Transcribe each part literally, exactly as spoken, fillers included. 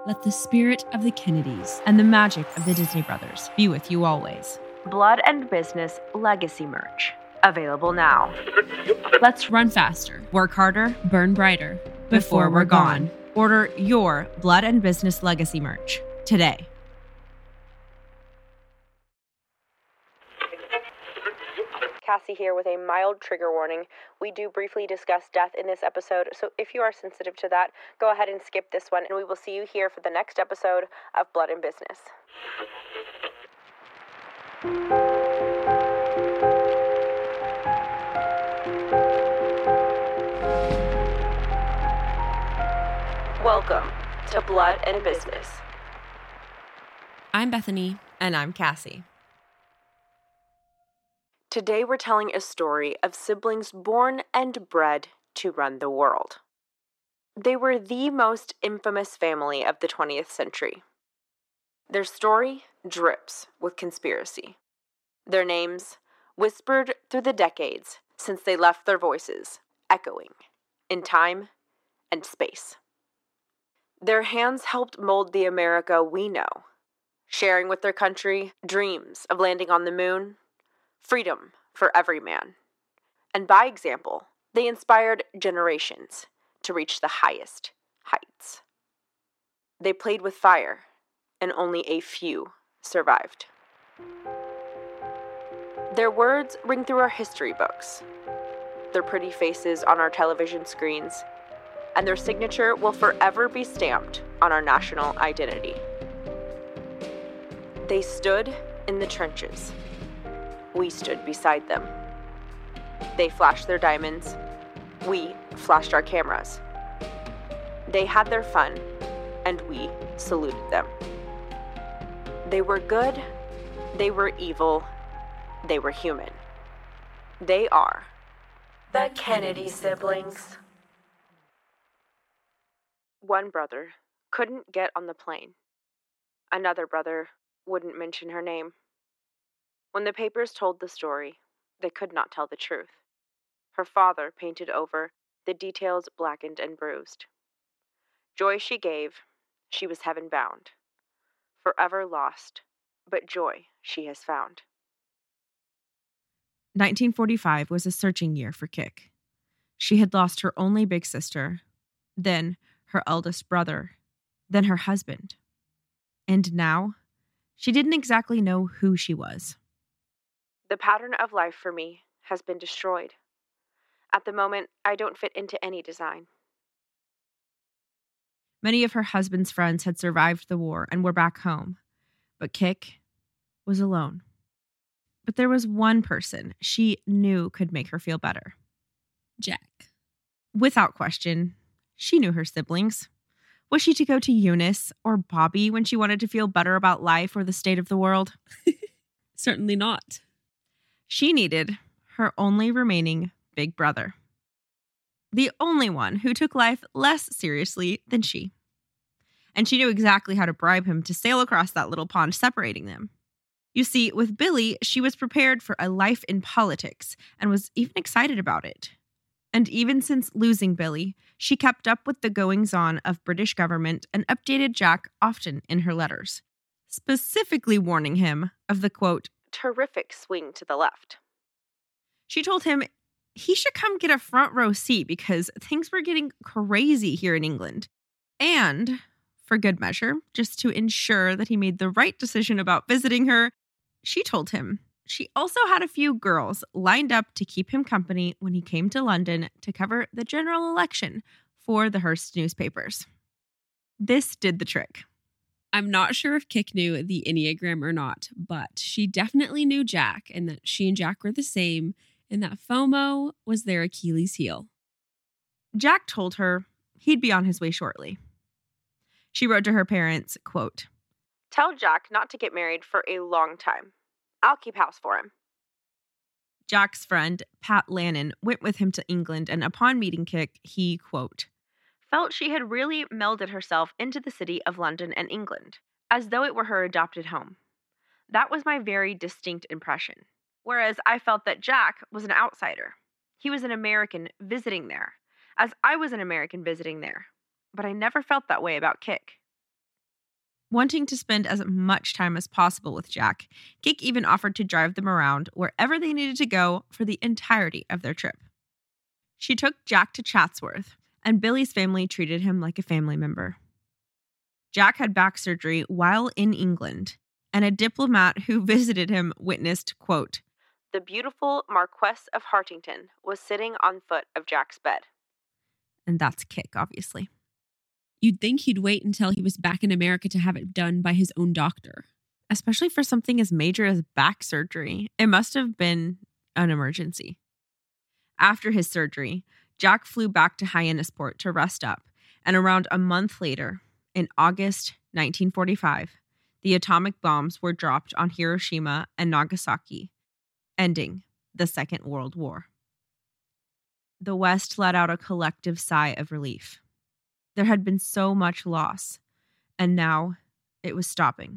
Let the spirit of the Kennedys and the magic of the Disney Brothers be with you always. Blood and Business Legacy merch. Available now. Let's run faster, work harder, burn brighter before we're gone. Order your Blood and Business Legacy merch today. Cassie here with a mild trigger warning. We do briefly discuss death in this episode, so if you are sensitive to that, go ahead and skip this one, and we will see you here for the next episode of Blood and Business. Welcome to Blood and Business. I'm Bethany. And I'm Cassie. Today we're telling a story of siblings born and bred to run the world. They were the most infamous family of the twentieth century. Their story drips with conspiracy. Their names whispered through the decades since they left their voices, echoing in time and space. Their hands helped mold the America we know, sharing with their country dreams of landing on the moon, freedom for every man. And by example, they inspired generations to reach the highest heights. They played with fire, and only a few survived. Their words ring through our history books, their pretty faces on our television screens, and their signature will forever be stamped on our national identity. They stood in the trenches. We stood beside them. They flashed their diamonds. We flashed our cameras. They had their fun, and we saluted them. They were good. They were evil. They were human. They are the Kennedy siblings. One brother couldn't get on the plane. Another brother wouldn't mention her name. When the papers told the story, they could not tell the truth. Her father painted over, the details blackened and bruised. Joy she gave, she was heaven-bound. Forever lost, but joy she has found. nineteen forty-five was a searching year for Kik. She had lost her only big sister, then her eldest brother, then her husband. And now, she didn't exactly know who she was. The pattern of life for me has been destroyed. At the moment, I don't fit into any design. Many of her husband's friends had survived the war and were back home, but Kik was alone. But there was one person she knew could make her feel better. Jack. Without question, she knew her siblings. Was she to go to Eunice or Bobby when she wanted to feel better about life or the state of the world? Certainly not. She needed her only remaining big brother. The only one who took life less seriously than she. And she knew exactly how to bribe him to sail across that little pond separating them. You see, with Billy, she was prepared for a life in politics and was even excited about it. And even since losing Billy, she kept up with the goings-on of British government and updated Jack often in her letters, specifically warning him of the, quote, terrific swing to the left. She told him he should come get a front row seat because things were getting crazy here in England. And, for good measure, just to ensure that he made the right decision about visiting her, she told him she also had a few girls lined up to keep him company when he came to London to cover the general election for the Hearst newspapers. This did the trick. I'm not sure if Kik knew the Enneagram or not, but she definitely knew Jack and that she and Jack were the same and that FOMO was their Achilles heel. Jack told her he'd be on his way shortly. She wrote to her parents, quote, tell Jack not to get married for a long time. I'll keep house for him. Jack's friend, Pat Lannon, went with him to England, and upon meeting Kik, he, quote, felt she had really melded herself into the city of London and England, as though it were her adopted home. That was my very distinct impression, whereas I felt that Jack was an outsider. He was an American visiting there, as I was an American visiting there, but I never felt that way about Kik. Wanting to spend as much time as possible with Jack, Kik even offered to drive them around wherever they needed to go for the entirety of their trip. She took Jack to Chatsworth, and Billy's family treated him like a family member. Jack had back surgery while in England, and a diplomat who visited him witnessed, quote, "The beautiful Marquess of Hartington was sitting on foot of Jack's bed." And that's Kik, obviously. You'd think he'd wait until he was back in America to have it done by his own doctor. Especially for something as major as back surgery. It must have been an emergency. After his surgery, Jack flew back to Hyannisport to rest up, and around a month later, in August nineteen forty-five, the atomic bombs were dropped on Hiroshima and Nagasaki, ending the Second World War. The West let out a collective sigh of relief. There had been so much loss, and now it was stopping.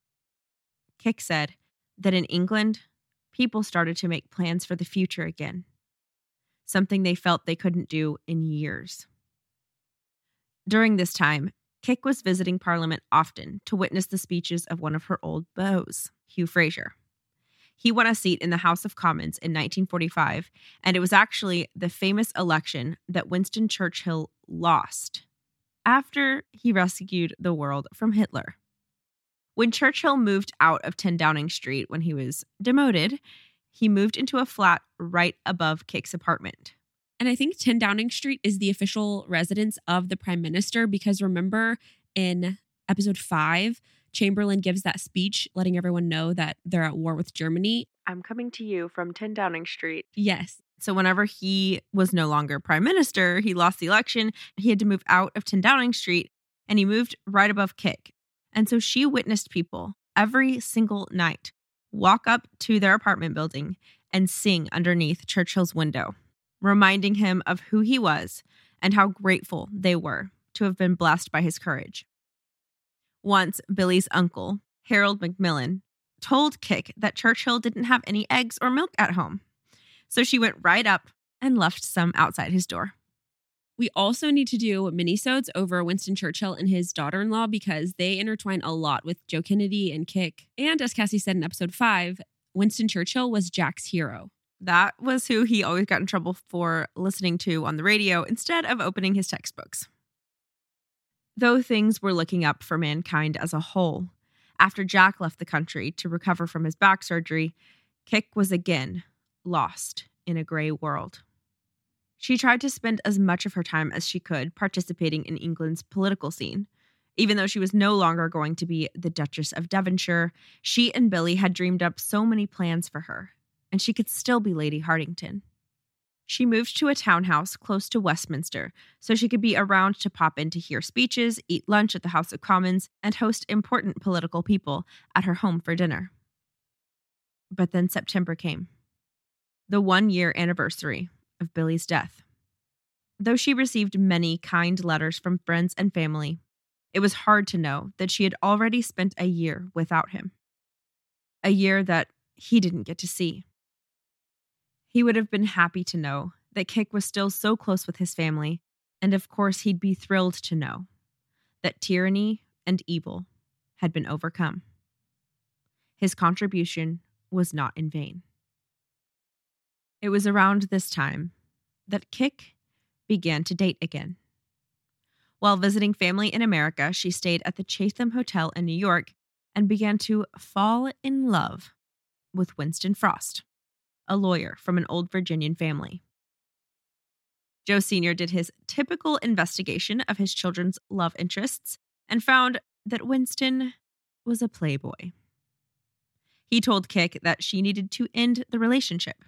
Kik said that in England, people started to make plans for the future again, something they felt they couldn't do in years. During this time, Kik was visiting Parliament often to witness the speeches of one of her old beaux, Hugh Fraser. He won a seat in the House of Commons in nineteen forty-five, and it was actually the famous election that Winston Churchill lost after he rescued the world from Hitler. When Churchill moved out of ten Downing Street when he was demoted, he moved into a flat right above Kik's apartment. And I think ten Downing Street is the official residence of the Prime Minister because remember in episode five, Chamberlain gives that speech letting everyone know that they're at war with Germany. "I'm coming to you from ten Downing Street." Yes. So whenever he was no longer prime minister, he lost the election, he had to move out of ten Downing Street, and he moved right above Kik. And so she witnessed people every single night walk up to their apartment building and sing underneath Churchill's window, reminding him of who he was and how grateful they were to have been blessed by his courage. Once, Billy's uncle, Harold Macmillan, told Kik that Churchill didn't have any eggs or milk at home. So she went right up and left some outside his door. We also need to do minisodes over Winston Churchill and his daughter-in-law because they intertwine a lot with Joe Kennedy and Kik. And as Cassie said in episode five, Winston Churchill was Jack's hero. That was who he always got in trouble for listening to on the radio instead of opening his textbooks. Though things were looking up for mankind as a whole, after Jack left the country to recover from his back surgery, Kik was again lost in a gray world. She tried to spend as much of her time as she could participating in England's political scene. Even though she was no longer going to be the Duchess of Devonshire, she and Billy had dreamed up so many plans for her, and she could still be Lady Hartington. She moved to a townhouse close to Westminster so she could be around to pop in to hear speeches, eat lunch at the House of Commons, and host important political people at her home for dinner. But then September came, the one-year anniversary of Billy's death. Though she received many kind letters from friends and family, it was hard to know that she had already spent a year without him. A year that he didn't get to see. He would have been happy to know that Kik was still so close with his family, and of course he'd be thrilled to know that tyranny and evil had been overcome. His contribution was not in vain. It was around this time that Kik began to date again. While visiting family in America, she stayed at the Chatham Hotel in New York and began to fall in love with Winston Frost, a lawyer from an old Virginian family. Joe Senior did his typical investigation of his children's love interests and found that Winston was a playboy. He told Kik that she needed to end the relationship.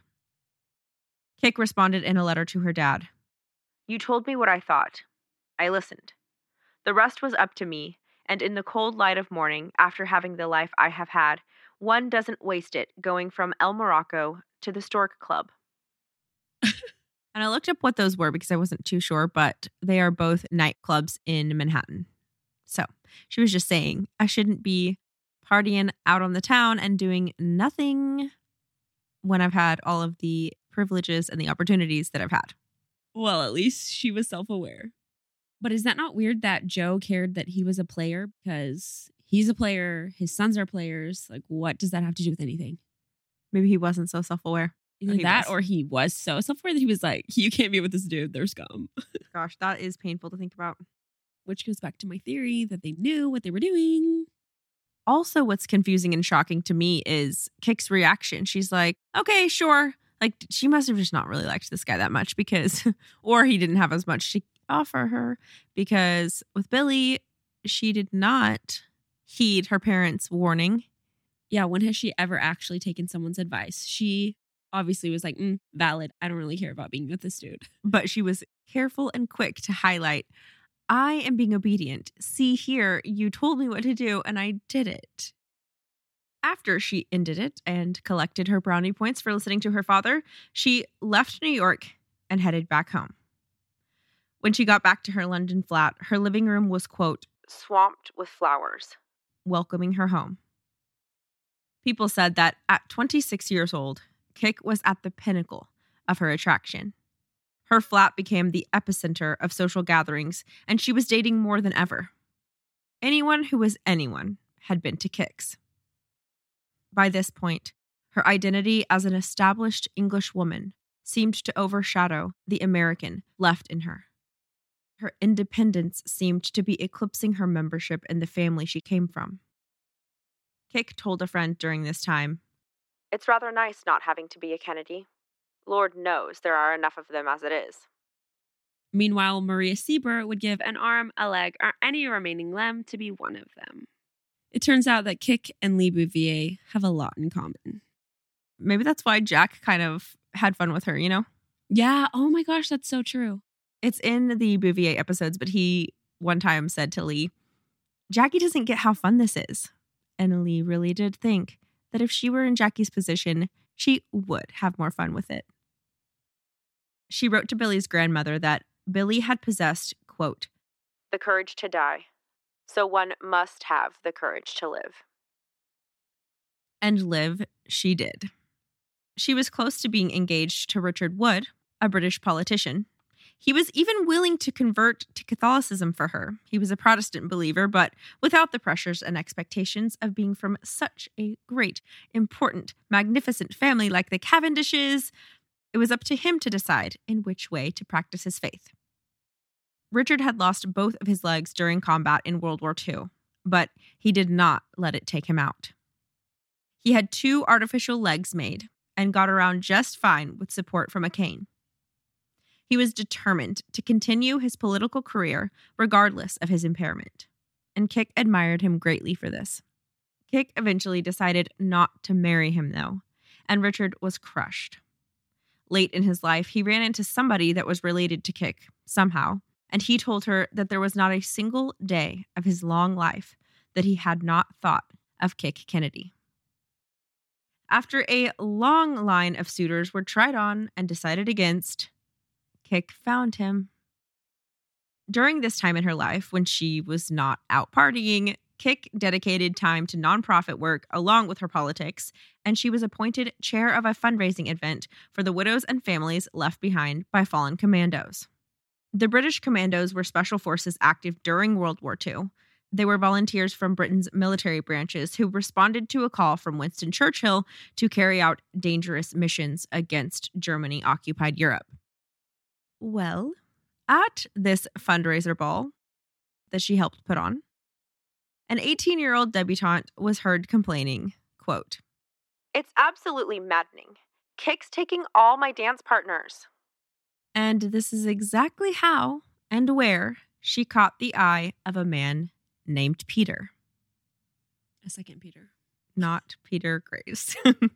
Kik responded in a letter to her dad. "You told me what I thought. I listened. The rest was up to me, and in the cold light of morning, after having the life I have had, one doesn't waste it going from El Morocco to the Stork Club." And I looked up what those were because I wasn't too sure, but they are both nightclubs in Manhattan. So she was just saying, I shouldn't be partying out on the town and doing nothing when I've had all of the privileges and the opportunities that I've had. Well, at least she was self-aware. But is that not weird that Joe cared that he was a player because He's a player. His sons are players. Like, what does that have to do with anything? Maybe he wasn't so self-aware. Either he that was. or he was so self-aware that he was like, you can't be with this dude. They're scum. Gosh, that is painful to think about. Which goes back to my theory that they knew what they were doing. Also, what's confusing and shocking to me is Kik's reaction. She's like, okay, sure. Like, she must have just not really liked this guy that much because, or he didn't have as much to offer her, because with Billy, she did not heed her parents' warning. Yeah, when has she ever actually taken someone's advice? She obviously was like, mm, valid. I don't really care about being with this dude. But she was careful and quick to highlight, I am being obedient. See here, you told me what to do and I did it. After she ended it and collected her brownie points for listening to her father, she left New York and headed back home. When she got back to her London flat, her living room was, quote, swamped with flowers, welcoming her home. People said that at twenty-six years old, Kik was at the pinnacle of her attraction. Her flat became the epicenter of social gatherings, and she was dating more than ever. Anyone who was anyone had been to Kik's. By this point, her identity as an established English woman seemed to overshadow the American left in her. Her independence seemed to be eclipsing her membership in the family she came from. Kik told a friend during this time, it's rather nice not having to be a Kennedy. Lord knows there are enough of them as it is. Meanwhile, Maria Sieber would give an arm, a leg, or any remaining limb to be one of them. It turns out that Kik and Lee Bouvier have a lot in common. Maybe that's why Jack kind of had fun with her, you know? Yeah. Oh my gosh, that's so true. It's in the Bouvier episodes, but he one time said to Lee, Jackie doesn't get how fun this is. And Lee really did think that if she were in Jackie's position, she would have more fun with it. She wrote to Billy's grandmother that Billy had possessed, quote, the courage to die, so one must have the courage to live. And live she did. She was close to being engaged to Richard Wood, a British politician. He was even willing to convert to Catholicism for her. He was a Protestant believer, but without the pressures and expectations of being from such a great, important, magnificent family like the Cavendishes. It was up to him to decide in which way to practice his faith. Richard had lost both of his legs during combat in World War Two, but he did not let it take him out. He had two artificial legs made and got around just fine with support from a cane. He was determined to continue his political career regardless of his impairment, and Kik admired him greatly for this. Kik eventually decided not to marry him, though, and Richard was crushed. Late in his life, he ran into somebody that was related to Kik somehow, and he told her that there was not a single day of his long life that he had not thought of Kik Kennedy. After a long line of suitors were tried on and decided against, Kik found him. During this time in her life, when she was not out partying, Kik dedicated time to nonprofit work along with her politics, and she was appointed chair of a fundraising event for the widows and families left behind by fallen commandos. The British Commandos were special forces active during World War Two. They were volunteers from Britain's military branches who responded to a call from Winston Churchill to carry out dangerous missions against Germany-occupied Europe. Well, at this fundraiser ball that she helped put on, an eighteen-year-old debutante was heard complaining, quote, it's absolutely maddening. Kik's taking all my dance partners. And this is exactly how and where she caught the eye of a man named Peter. A second Peter. Not Peter Grace.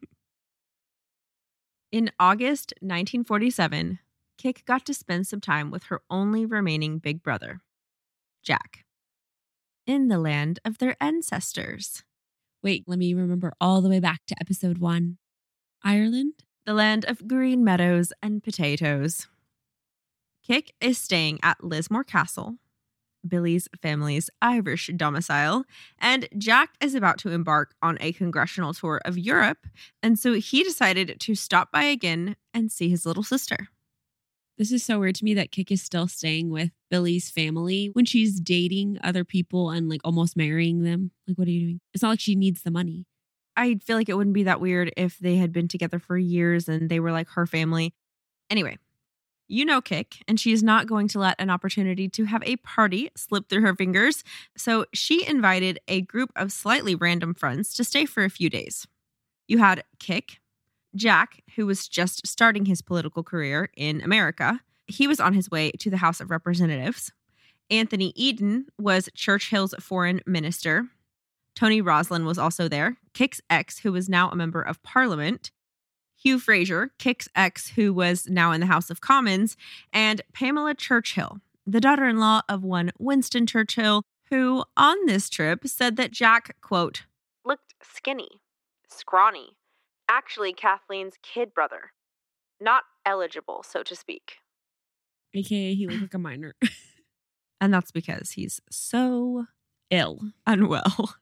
In August nineteen forty-seven, Kik got to spend some time with her only remaining big brother, Jack, in the land of their ancestors. Wait, let me remember all the way back to episode one. Ireland? The land of green meadows and potatoes. Kik is staying at Lismore Castle, Billy's family's Irish domicile, and Jack is about to embark on a congressional tour of Europe, and so he decided to stop by again and see his little sister. This is so weird to me that Kik is still staying with Billy's family when she's dating other people and like almost marrying them. Like, what are you doing? It's not like she needs the money. I feel like it wouldn't be that weird if they had been together for years and they were like her family. Anyway, you know Kik, and she is not going to let an opportunity to have a party slip through her fingers. So she invited a group of slightly random friends to stay for a few days. You had Kik, Jack, who was just starting his political career in America. He was on his way to the House of Representatives. Anthony Eden was Churchill's foreign minister. Tony Roslin was also there. Kik's ex, who was now a member of parliament. Hugh Fraser, Kik's ex, who was now in the House of Commons. And Pamela Churchill, the daughter-in-law of one Winston Churchill, who on this trip said that Jack, quote, looked skinny, scrawny. Actually Kathleen's kid brother. Not eligible, so to speak. A K A he looked like a minor. And that's because he's so ill, unwell.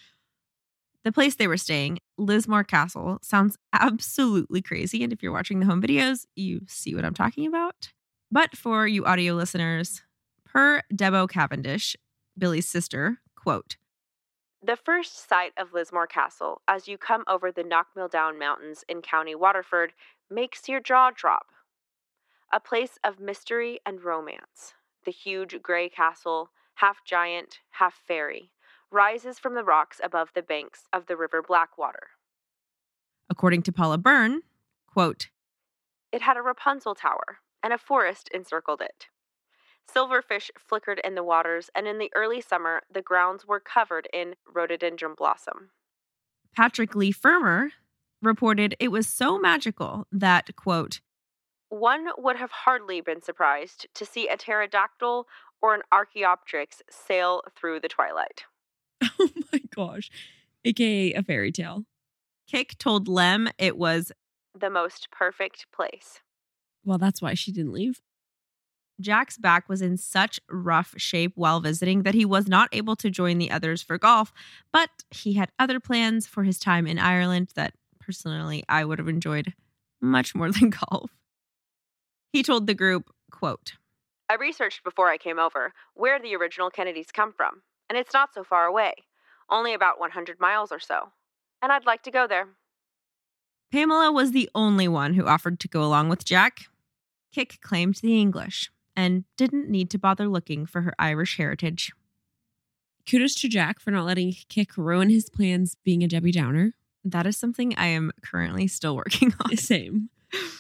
The place they were staying, Lismore Castle, sounds absolutely crazy. And if you're watching the home videos, you see what I'm talking about. But for you audio listeners, per Debo Cavendish, Billy's sister, quote, the first sight of Lismore Castle as you come over the Knockmilldown Mountains in County Waterford makes your jaw drop. A place of mystery and romance. The huge gray castle, half giant, half fairy, rises from the rocks above the banks of the River Blackwater. According to Paula Byrne, quote, it had a Rapunzel tower, and a forest encircled it. Silverfish flickered in the waters, and in the early summer, the grounds were covered in rhododendron blossom. Patrick Lee Firmer reported it was so magical that, quote, one would have hardly been surprised to see a pterodactyl or an Archaeopteryx sail through the twilight. Oh my gosh. A K A a fairy tale. Kik told Lem it was the most perfect place. Well, that's why she didn't leave. Jack's back was in such rough shape while visiting that he was not able to join the others for golf, but he had other plans for his time in Ireland that personally I would have enjoyed much more than golf. He told the group, quote, I researched before I came over where the original Kennedys come from, and it's not so far away, only about one hundred miles or so, and I'd like to go there. Pamela was the only one who offered to go along with Jack. Kik claimed the English and didn't need to bother looking for her Irish heritage. Kudos to Jack for not letting Kik ruin his plans being a Debbie Downer. That is something I am currently still working on. Same.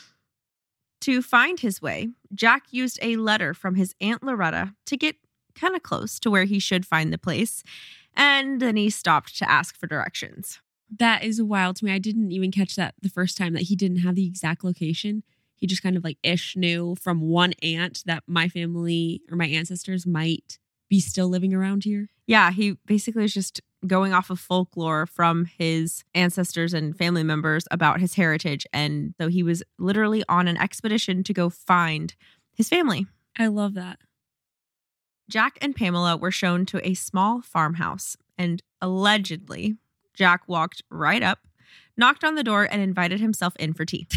To find his way, Jack used a letter from his Aunt Loretta to get kind of close to where he should find the place, and then he stopped to ask for directions. That is wild to me. I didn't even catch that the first time, that he didn't have the exact location. He just kind of like ish knew from one aunt that my family or my ancestors might be still living around here. Yeah, he basically was just going off of folklore from his ancestors and family members about his heritage. And so he was literally on an expedition to go find his family. I love that. Jack and Pamela were shown to a small farmhouse, and allegedly, Jack walked right up, knocked on the door, and invited himself in for tea.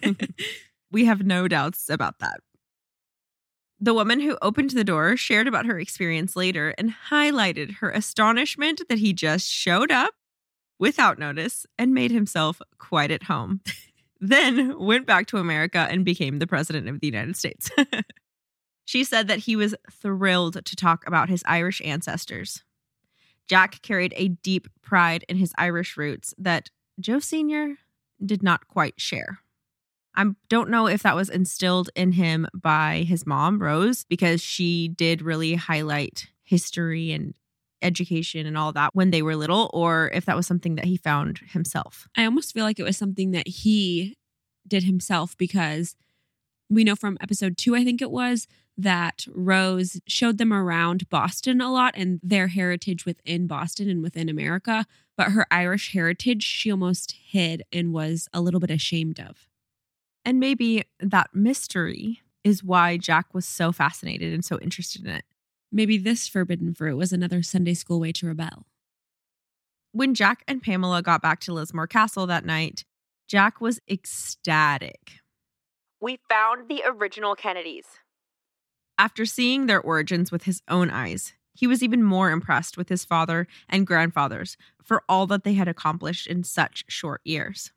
We have no doubts about that. The woman who opened the door shared about her experience later and highlighted her astonishment that he just showed up without notice and made himself quite at home. Then went back to America and became the president of the United States. She said that he was thrilled to talk about his Irish ancestors. Jack carried a deep pride in his Irish roots that Joe Senior did not quite share. I don't know if that was instilled in him by his mom, Rose, because she did really highlight history and education and all that when they were little, or if that was something that he found himself. I almost feel like it was something that he did himself, because we know from episode two, I think it was, that Rose showed them around Boston a lot and their heritage within Boston and within America. But her Irish heritage, she almost hid and was a little bit ashamed of. And maybe that mystery is why Jack was so fascinated and so interested in it. Maybe this forbidden fruit was another Sunday school way to rebel. When Jack and Pamela got back to Lismore Castle that night, Jack was ecstatic. We found the original Kennedys. After seeing their origins with his own eyes, he was even more impressed with his father and grandfathers for all that they had accomplished in such short years.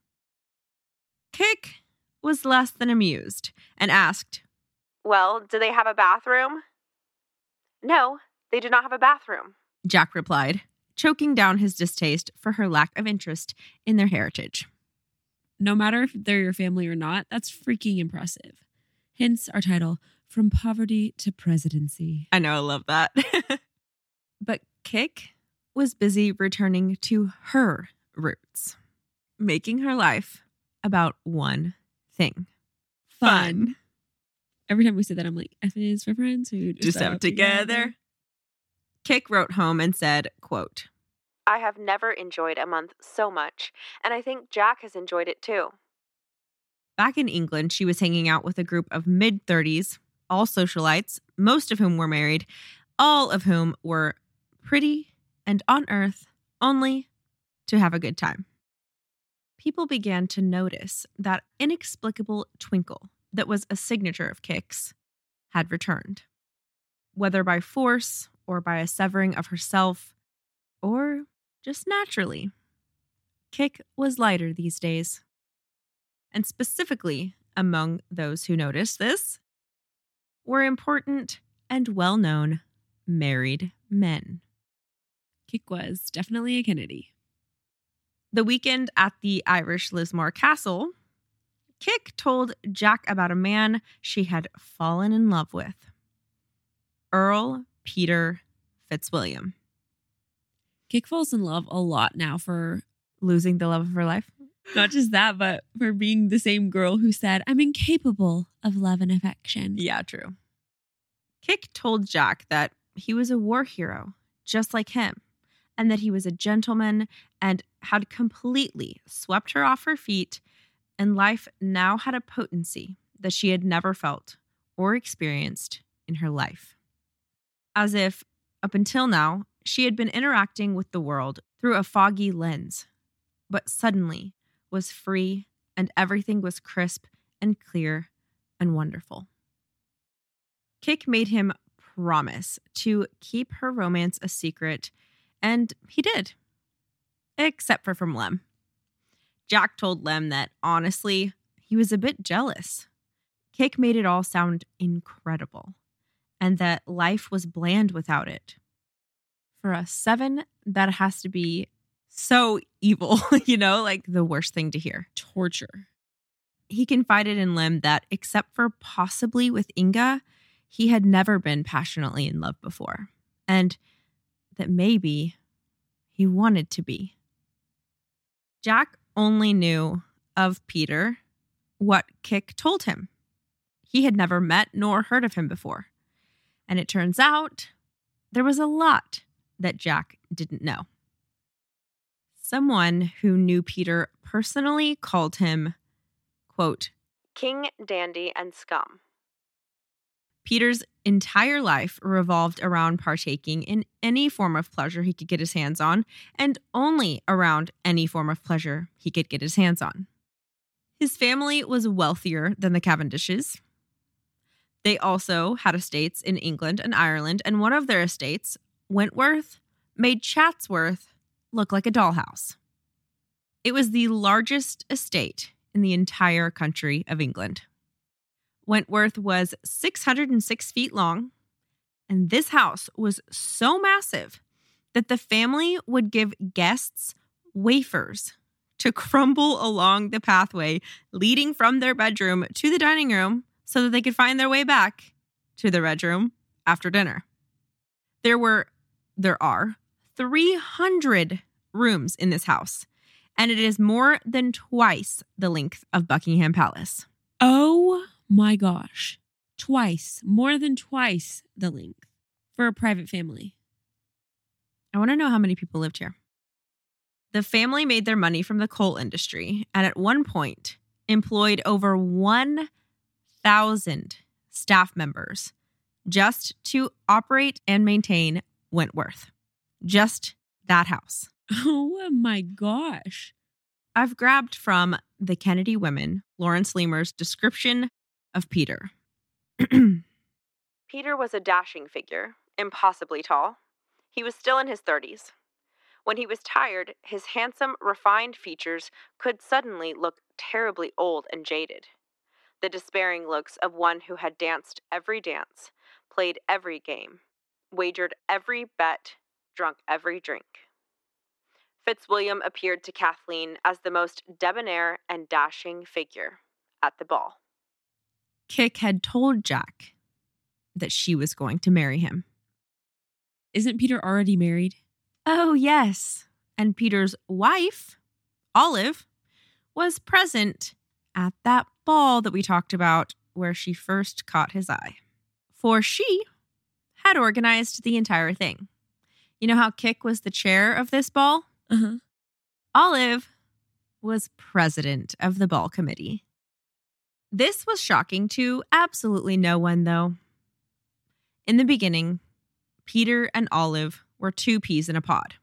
Kik was less than amused and asked, Well, do they have a bathroom? No, they do not have a bathroom, Jack replied, choking down his distaste for her lack of interest in their heritage. No matter if they're your family or not, that's freaking impressive. Hence our title, From Poverty to Presidency. I know, I love that. But Kik was busy returning to her roots, making her life about one thing. Fun. Every time we say that, I'm like, F is for friends who Just up together. Kik wrote home and said, quote, I have never enjoyed a month so much, and I think Jack has enjoyed it too. Back in England, she was hanging out with a group of mid-thirties, all socialites, most of whom were married, all of whom were pretty and on earth only to have a good time. People began to notice that inexplicable twinkle that was a signature of Kik's had returned. Whether by force or by a severing of herself, or just naturally, Kik was lighter these days. And specifically among those who noticed this were important and well-known married men. Kik was definitely a Kennedy. The weekend at the Irish Lismore Castle, Kik told Jack about a man she had fallen in love with. Earl Peter Fitzwilliam. Kik falls in love a lot now for Losing the love of her life. not just that, but for being the same girl who said, I'm incapable of love and affection. Yeah, true. Kik told Jack that he was a war hero, just like him, and that he was a gentleman and had completely swept her off her feet, and life now had a potency that she had never felt or experienced in her life. As if, up until now, she had been interacting with the world through a foggy lens, but suddenly was free and everything was crisp and clear and wonderful. Kik made him promise to keep her romance a secret, and he did. Except for from Lem. Jack told Lem that, honestly, he was a bit jealous. Kik made it all sound incredible, and that life was bland without it. For a seven, that has to be so evil, you know, like the worst thing to hear. Torture. He confided in Lem that, except for possibly with Inga, he had never been passionately in love before, and that maybe he wanted to be. Jack only knew of Peter what Kik told him. He had never met nor heard of him before. And it turns out there was a lot that Jack didn't know. Someone who knew Peter personally called him, quote, King, dandy, and scum. Peter's entire life revolved around partaking in any form of pleasure he could get his hands on, and only around any form of pleasure he could get his hands on. His family was wealthier than the Cavendishes. They also had estates in England and Ireland, and one of their estates, Wentworth, made Chatsworth look like a dollhouse. It was the largest estate in the entire country of England. Wentworth was six hundred six feet long, and this house was so massive that the family would give guests wafers to crumble along the pathway leading from their bedroom to the dining room so that they could find their way back to their bedroom after dinner. There were, there are, three hundred rooms in this house, and it is more than twice the length of Buckingham Palace. Oh my gosh. Twice, more than twice the length for a private family. I want to know how many people lived here. The family made their money from the coal industry, and at one point employed over one thousand staff members just to operate and maintain Wentworth. Just that house. Oh my gosh. I've grabbed from The Kennedy Women, Lawrence Lemur's description of Peter. Peter was a dashing figure, impossibly tall. He was still in his thirties. When he was tired, his handsome, refined features could suddenly look terribly old and jaded. The despairing looks of one who had danced every dance, played every game, wagered every bet, drunk every drink. Fitzwilliam appeared to Kathleen as the most debonair and dashing figure at the ball. Kik had told Jack that she was going to marry him. Isn't Peter already married? Oh, yes. And Peter's wife, Olive, was present at that ball that we talked about where she first caught his eye. For she had organized the entire thing. You know how Kik was the chair of this ball? Uh-huh. Olive was president of the ball committee. This was shocking to absolutely no one, though. In the beginning, Peter and Olive were two peas in a pod.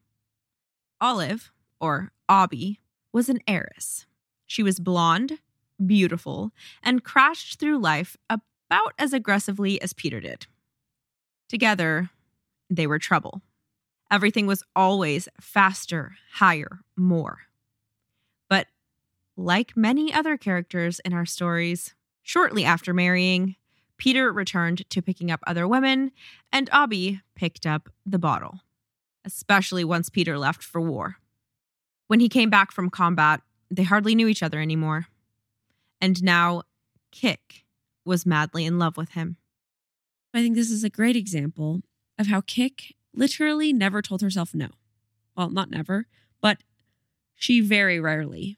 Olive, or Obby, was an heiress. She was blonde, beautiful, and crashed through life about as aggressively as Peter did. Together, they were trouble. Everything was always faster, higher, more. But like many other characters in our stories, shortly after marrying, Peter returned to picking up other women, and Obby picked up the bottle, especially once Peter left for war. When he came back from combat, they hardly knew each other anymore. And now Kik was madly in love with him. I think this is a great example of how Kik literally never told herself no. Well, not never, but she very rarely,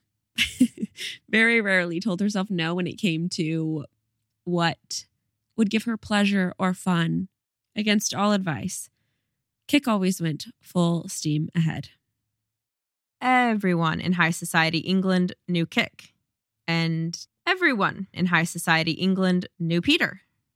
very rarely told herself no when it came to what would give her pleasure or fun. Against all advice, Kik always went full steam ahead. Everyone in high society England knew Kik, and everyone in high society England knew Peter.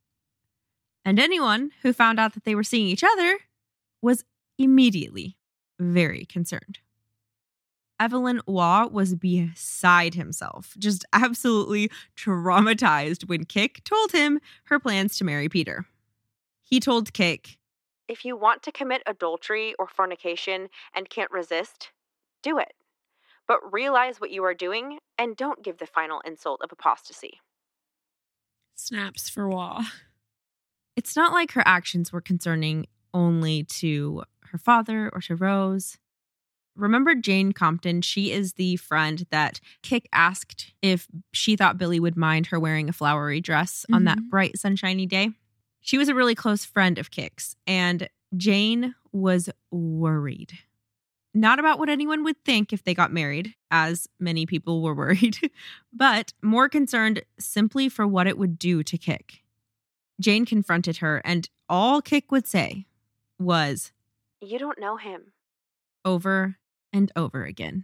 And anyone who found out that they were seeing each other was immediately very concerned. Evelyn Waugh was beside himself, just absolutely traumatized when Kik told him her plans to marry Peter. He told Kik, "If you want to commit adultery or fornication and can't resist, do it. But realize what you are doing and don't give the final insult of apostasy." Snaps for Waugh. It's not like her actions were concerning only to her father or to Rose. Remember Jane Compton? She is the friend that Kik asked if she thought Billy would mind her wearing a flowery dress mm-hmm. on that bright, sunshiny day. She was a really close friend of Kik's, and Jane was worried. Not about what anyone would think if they got married, as many people were worried, but more concerned simply for what it would do to Kik. Jane confronted her, and all Kik would say was, "You don't know him." Over and over again.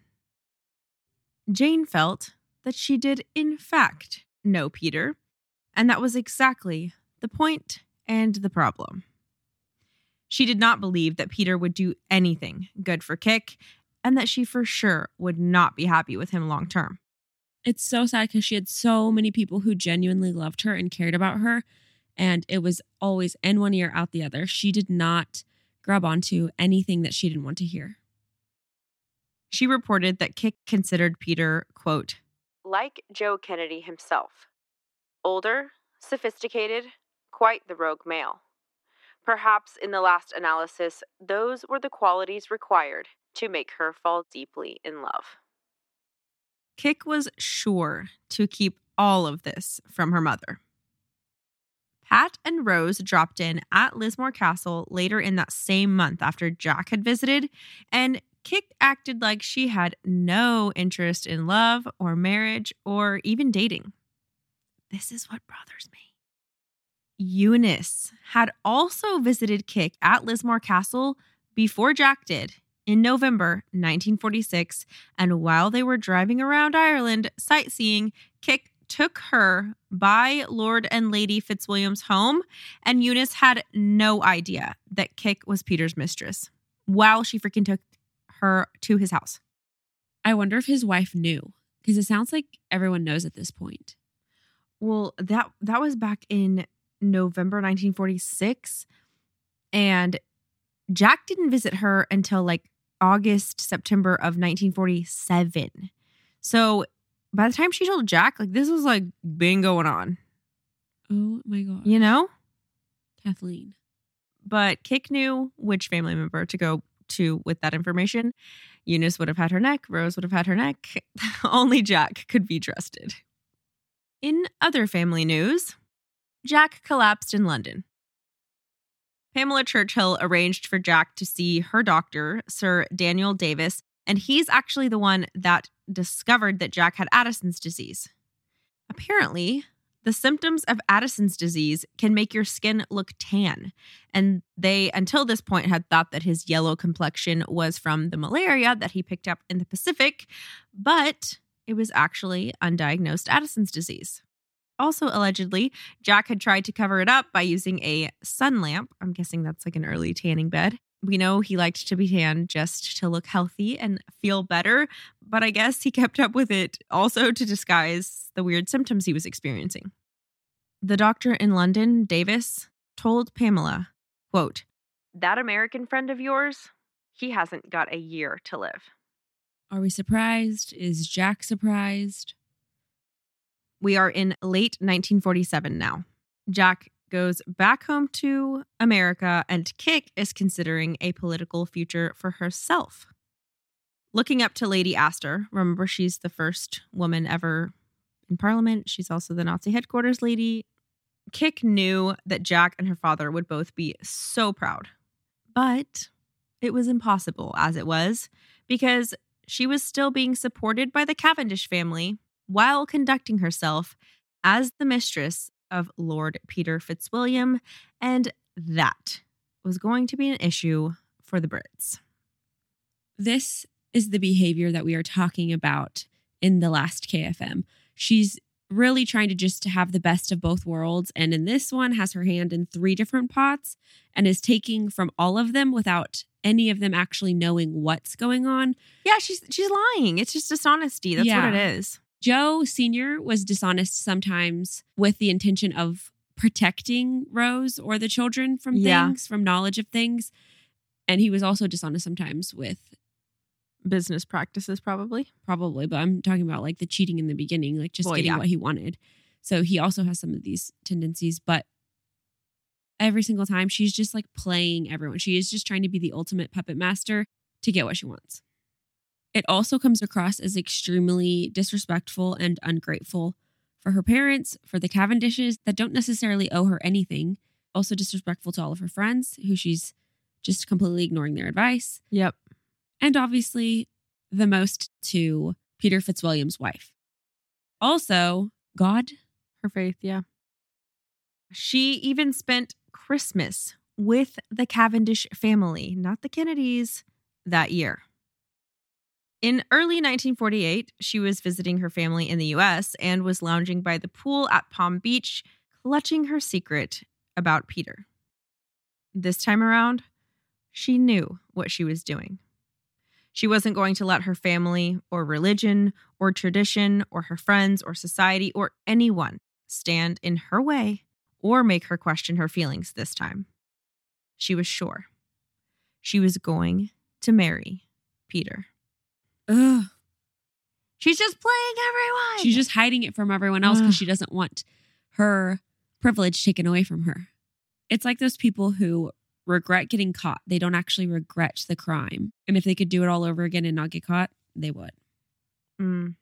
Jane felt that she did in fact know Peter, and that was exactly the point and the problem. She did not believe that Peter would do anything good for Kik, and that she for sure would not be happy with him long term. It's so sad because she had so many people who genuinely loved her and cared about her, and it was always in one ear, out the other. She did not grab onto anything that she didn't want to hear. She reported that Kik considered Peter, quote, like Joe Kennedy himself. Older, sophisticated, quite the rogue male. Perhaps in the last analysis, those were the qualities required to make her fall deeply in love. Kik was sure to keep all of this from her mother. Pat and Rose dropped in at Lismore Castle later in that same month after Jack had visited, and Kik acted like she had no interest in love or marriage or even dating. This is what bothers me. Eunice had also visited Kik at Lismore Castle before Jack did in November nineteen forty-six, and while they were driving around Ireland sightseeing, Kik took her by Lord and Lady Fitzwilliam's home, and Eunice had no idea that Kik was Peter's mistress while she freaking took her to his house. I wonder if his wife knew, because it sounds like everyone knows at this point. Well, that that was back in November nineteen forty-six. And Jack didn't visit her until like August, September of nineteen forty-seven. So by the time she told Jack, like this was like been going on. Oh my God. You know? Kathleen. But Kik knew which family member to go to with that information. Eunice would have had her neck. Rose would have had her neck. Only Jack could be trusted. In other family news, Jack collapsed in London. Pamela Churchill arranged for Jack to see her doctor, Sir Daniel Davis, and he's actually the one that discovered that Jack had Addison's disease. Apparently, the symptoms of Addison's disease can make your skin look tan, and they, until this point, had thought that his yellow complexion was from the malaria that he picked up in the Pacific, but it was actually undiagnosed Addison's disease. Also, allegedly, Jack had tried to cover it up by using a sun lamp. I'm guessing that's like an early tanning bed. We know he liked to be tanned just to look healthy and feel better, but I guess he kept up with it also to disguise the weird symptoms he was experiencing. The doctor in London, Davis, told Pamela, quote, "That American friend of yours, he hasn't got a year to live." Are we surprised? Is Jack surprised? We are in late nineteen forty-seven now. Jack goes back home to America, and Kik is considering a political future for herself. Looking up to Lady Astor, remember she's the first woman ever in Parliament. She's also the Nazi headquarters lady. Kik knew that Jack and her father would both be so proud. But it was impossible as it was, because she was still being supported by the Cavendish family while conducting herself as the mistress of Lord Peter Fitzwilliam, and that was going to be an issue for the Brits. This is the behavior that we are talking about in the last K F M. She's really trying to just have the best of both worlds, and in this one has her hand in three different pots and is taking from all of them without any of them actually knowing what's going on. Yeah, she's she's lying. It's just dishonesty. That's Yeah. what it is. Joe Senior was dishonest sometimes with the intention of protecting Rose or the children from Yeah. things, from knowledge of things. And he was also dishonest sometimes with Business practices, probably. probably, but I'm talking about like the cheating in the beginning, like just Well, getting yeah. what he wanted. So he also has some of these tendencies, but every single time she's just like playing everyone. She is just trying to be the ultimate puppet master to get what she wants. It also comes across as extremely disrespectful and ungrateful for her parents, for the Cavendishes that don't necessarily owe her anything. Also disrespectful to all of her friends who she's just completely ignoring their advice. Yep. And obviously the most to Peter Fitzwilliam's wife. Also, God. Her faith, yeah. She even spent Christmas with the Cavendish family, not the Kennedys, that year. In early nineteen forty-eight, she was visiting her family in the U S and was lounging by the pool at Palm Beach, clutching her secret about Peter. This time around, she knew what she was doing. She wasn't going to let her family or religion or tradition or her friends or society or anyone stand in her way or make her question her feelings this time. She was sure. She was going to marry Peter. Ugh. She's just playing everyone. She's just hiding it from everyone else because Ugh. she doesn't want her privilege taken away from her. It's like those people who regret getting caught. They don't actually regret the crime. And if they could do it all over again and not get caught, they would. Mm.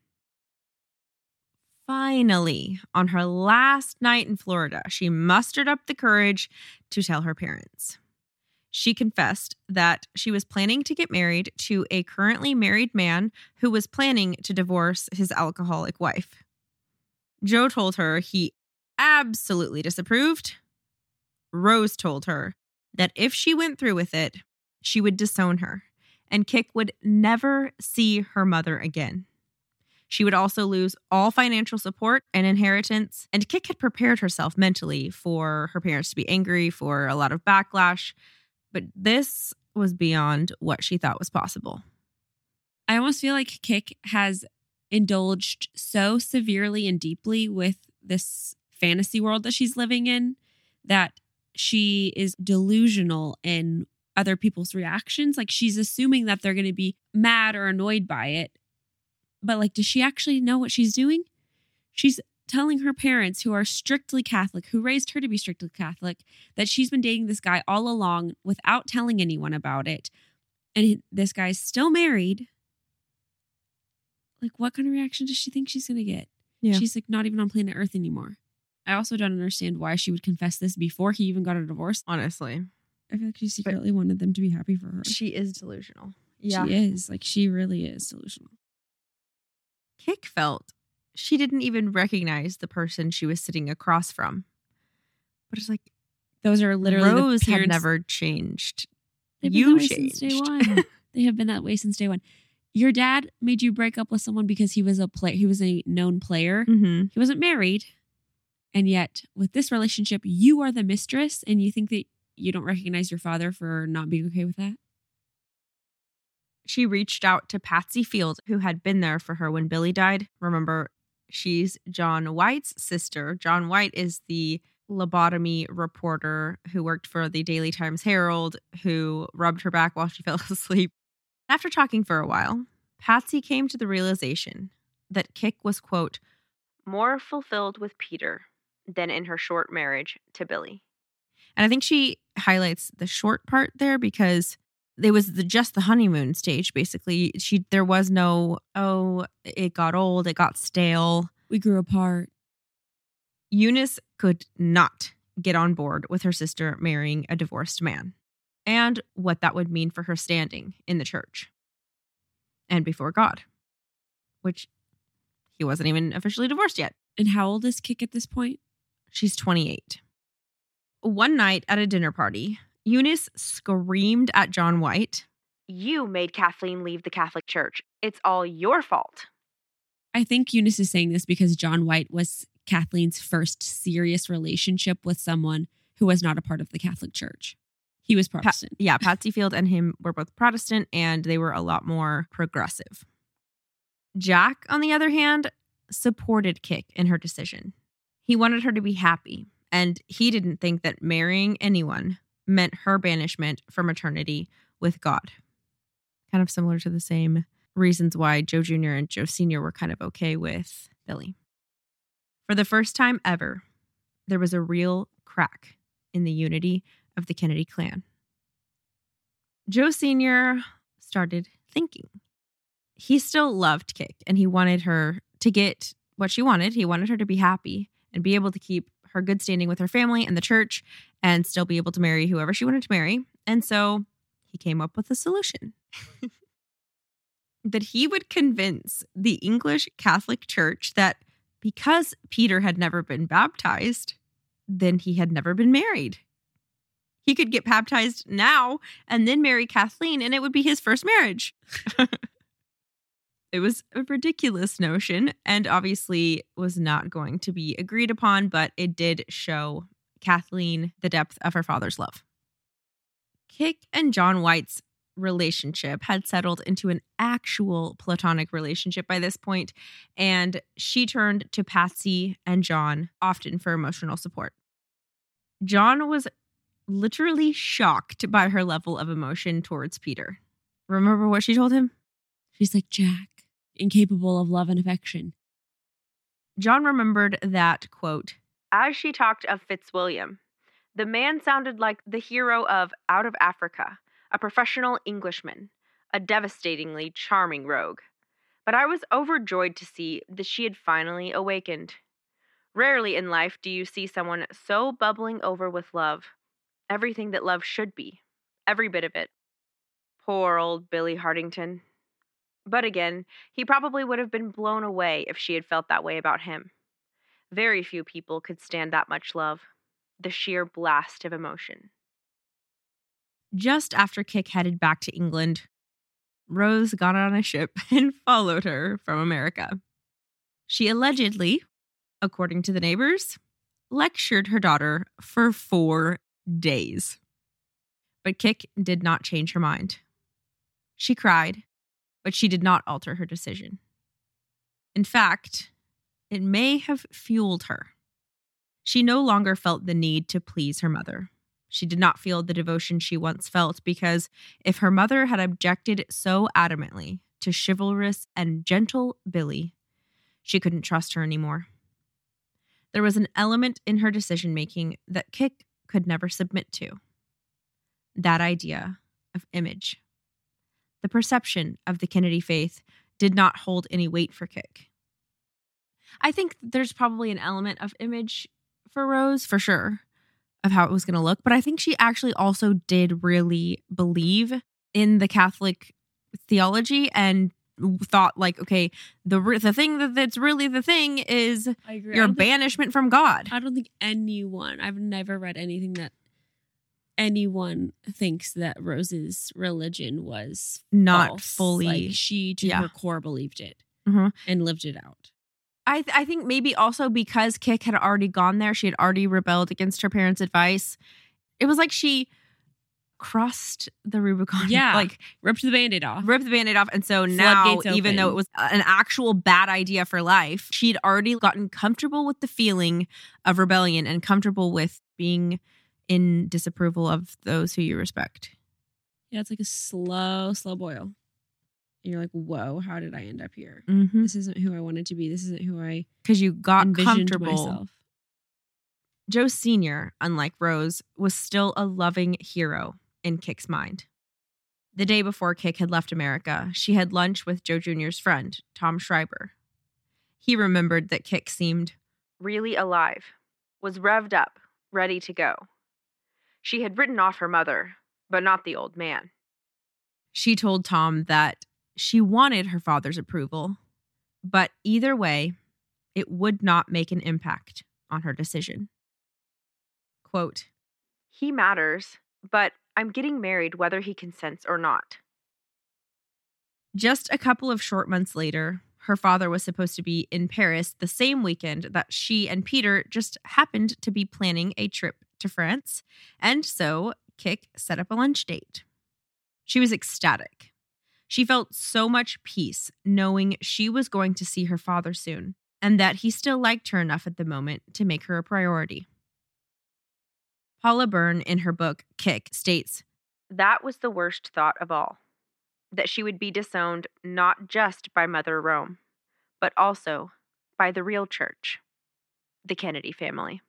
Finally, on her last night in Florida, she mustered up the courage to tell her parents. She confessed that she was planning to get married to a currently married man who was planning to divorce his alcoholic wife. Joe told her he absolutely disapproved. Rose told her that if she went through with it, she would disown her, and Kik would never see her mother again. She would also lose all financial support and inheritance, and Kik had prepared herself mentally for her parents to be angry, for a lot of backlash. But this was beyond what she thought was possible. I almost feel like Kik has indulged so severely and deeply with this fantasy world that she's living in, that she is delusional in other people's reactions. Like, she's assuming that they're going to be mad or annoyed by it. But like, does she actually know what she's doing? She's telling her parents, who are strictly Catholic, who raised her to be strictly Catholic, that she's been dating this guy all along without telling anyone about it. And this guy's still married. Like, what kind of reaction does she think she's going to get? Yeah. She's like not even on planet Earth anymore. I also don't understand why she would confess this before he even got a divorce. Honestly. I feel like she secretly but wanted them to be happy for her. She is delusional. Yeah. She is. Like, she really is delusional. Kik felt she didn't even recognize the person she was sitting across from. But it's like, those are literally Rose the parents. had never changed. They've been you that way changed. Since day one. They have been that way since day one. Your dad made you break up with someone because he was a play. He was a known player. Mm-hmm. He wasn't married. And yet, with this relationship, you are the mistress, and you think that you don't recognize your father for not being okay with that? She reached out to Patsy Field, who had been there for her when Billy died. Remember, she's John White's sister. John White is the lobotomy reporter who worked for the Daily Times Herald, who rubbed her back while she fell asleep. After talking for a while, Patsy came to the realization that Kik was, quote, more fulfilled with Peter than in her short marriage to Billy. And I think she highlights the short part there because it was the, just the honeymoon stage, basically. She There was no, oh, it got old, it got stale. We grew apart. Eunice could not get on board with her sister marrying a divorced man and what that would mean for her standing in the church and before God, which he wasn't even officially divorced yet. And how old is Kik at this point? She's twenty-eight. One night at a dinner party, Eunice screamed at John White, you made Kathleen leave the Catholic Church. It's all your fault. I think Eunice is saying this because John White was Kathleen's first serious relationship with someone who was not a part of the Catholic Church. He was Protestant. Pa- yeah, Patsy Field and him were both Protestant, and they were a lot more progressive. Jack, on the other hand, supported Kik in her decision. He wanted her to be happy, and he didn't think that marrying anyone meant her banishment from eternity with God. Kind of similar to the same reasons why Joe Junior and Joe Senior were kind of okay with Billy. For the first time ever, there was a real crack in the unity of the Kennedy clan. Joe Senior started thinking. He still loved Kik, and he wanted her to get what she wanted. He wanted her to be happy and be able to keep her good standing with her family and the church and still be able to marry whoever she wanted to marry. And so he came up with a solution. That he would convince the English Catholic Church that because Peter had never been baptized, then he had never been married. He could get baptized now and then marry Kathleen, and it would be his first marriage. It was a ridiculous notion and obviously was not going to be agreed upon, but it did show Kathleen the depth of her father's love. Kik and John White's relationship had settled into an actual platonic relationship by this point, and she turned to Patsy and John often for emotional support. John was literally shocked by her level of emotion towards Peter. Remember what she told him? She's like, Jack, incapable of love and affection. John remembered that, quote, as she talked of Fitzwilliam, the man sounded like the hero of Out of Africa, a professional Englishman, a devastatingly charming rogue. But I was overjoyed to see that she had finally awakened. Rarely in life do you see someone so bubbling over with love. Everything that love should be. Every bit of it. Poor old Billy Hardington. But again, he probably would have been blown away if she had felt that way about him. Very few people could stand that much love. The sheer blast of emotion. Just after Kik headed back to England, Rose got on a ship and followed her from America. She allegedly, according to the neighbors, lectured her daughter for four days. But Kik did not change her mind. She cried, but she did not alter her decision. In fact, it may have fueled her. She no longer felt the need to please her mother. She did not feel the devotion she once felt because if her mother had objected so adamantly to chivalrous and gentle Billy, she couldn't trust her anymore. There was an element in her decision-making that Kik could never submit to. That idea of image. The perception of the Kennedy faith did not hold any weight for Kik. I think there's probably an element of image for Rose, for sure, of how it was going to look. But I think she actually also did really believe in the Catholic theology and thought like, okay, the the thing that, that's really the thing is your banishment think, from God. I don't think anyone, I've never read anything that anyone thinks that Rose's religion was not false. fully. Like she, to yeah. her core, believed it mm-hmm. and lived it out. I th- I think maybe also because Kik had already gone there, she had already rebelled against her parents' advice. It was like she crossed the Rubicon. Yeah. Like ripped the Band-Aid off. Ripped the Band-Aid off. And so now, Floodgates even open. though it was an actual bad idea for life, she'd already gotten comfortable with the feeling of rebellion and comfortable with being in disapproval of those who you respect. Yeah, it's like a slow, slow boil. And you're like, whoa, how did I end up here? Mm-hmm. This isn't who I wanted to be. This isn't who I Because you got envisioned comfortable. myself. Joe Senior, unlike Rose, was still a loving hero in Kik's mind. The day before Kik had left America, she had lunch with Joe Junior's friend, Tom Schreiber. He remembered that Kik seemed really alive, was revved up, ready to go. She had written off her mother, but not the old man. She told Tom that she wanted her father's approval, but either way, it would not make an impact on her decision. Quote, "He matters, but I'm getting married whether he consents or not." Just a couple of short months later, her father was supposed to be in Paris the same weekend that she and Peter just happened to be planning a trip to France, and so Kik set up a lunch date. She was ecstatic. She felt so much peace knowing she was going to see her father soon, and that he still liked her enough at the moment to make her a priority. Paula Byrne, in her book, Kik, states, "That was the worst thought of all, that she would be disowned not just by Mother Rome, but also by the real church, the Kennedy family."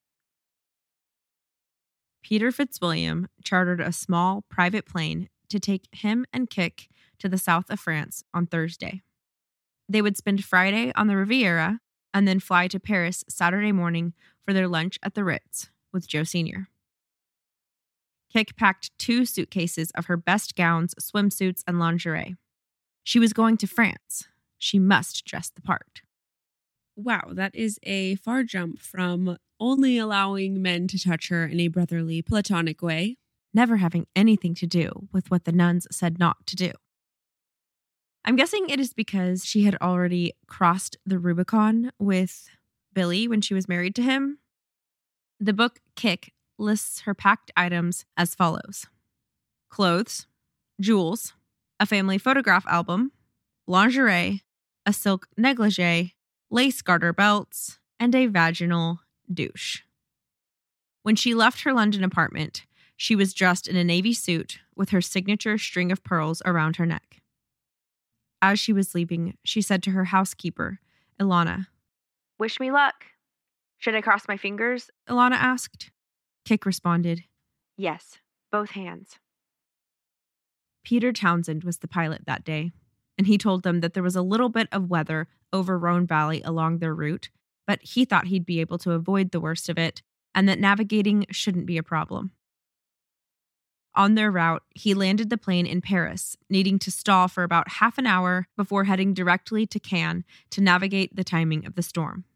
Peter Fitzwilliam chartered a small private plane to take him and Kik to the south of France on Thursday. They would spend Friday on the Riviera and then fly to Paris Saturday morning for their lunch at the Ritz with Joe Senior Kik packed two suitcases of her best gowns, swimsuits, and lingerie. She was going to France. She must dress the part. Wow, that is a far jump from only allowing men to touch her in a brotherly, platonic way, never having anything to do with what the nuns said not to do. I'm guessing it is because she had already crossed the Rubicon with Billy when she was married to him. The book Kik lists her packed items as follows: clothes, jewels, a family photograph album, lingerie, a silk negligee, lace garter belts, and a vaginal douche. When she left her London apartment, she was dressed in a navy suit with her signature string of pearls around her neck. As she was leaving, she said to her housekeeper, Ilana, "Wish me luck." "Should I cross my fingers?" Ilana asked. Kik responded, "Yes, both hands." Peter Townsend was the pilot that day, and he told them that there was a little bit of weather over Rhone Valley along their route, but he thought he'd be able to avoid the worst of it, and that navigating shouldn't be a problem. On their route, he landed the plane in Paris, needing to stall for about half an hour before heading directly to Cannes to navigate the timing of the storm.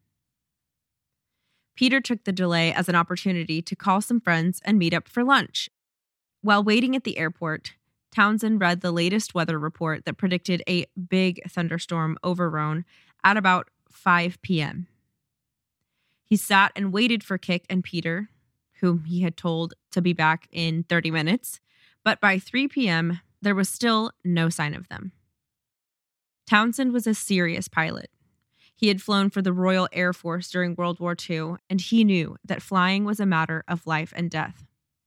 Peter took the delay as an opportunity to call some friends and meet up for lunch. While waiting at the airport, Townsend read the latest weather report that predicted a big thunderstorm over Rhone at about five p.m. He sat and waited for Kik and Peter, whom he had told to be back in thirty minutes, but by three p.m., there was still no sign of them. Townsend was a serious pilot. He had flown for the Royal Air Force during World War Two, and he knew that flying was a matter of life and death.